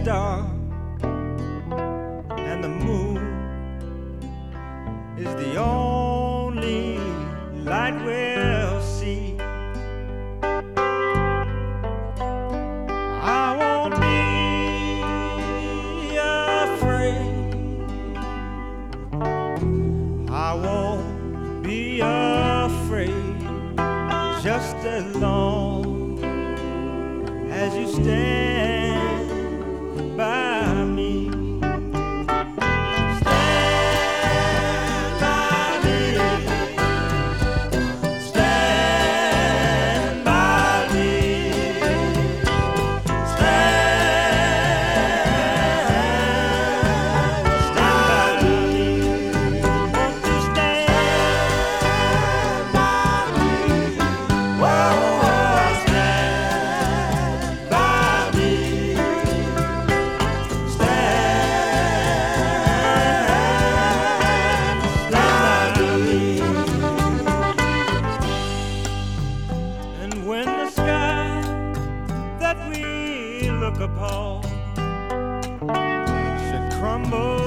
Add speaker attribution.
Speaker 1: dark and the moon is the only light we'll see. I won't be afraid. I won't be afraid, just as long as you stand by me. Stand by me. Stand by me. Stand by me. Won't you stand by me? Whoa, stand by me. And when the sky that we look upon should crumble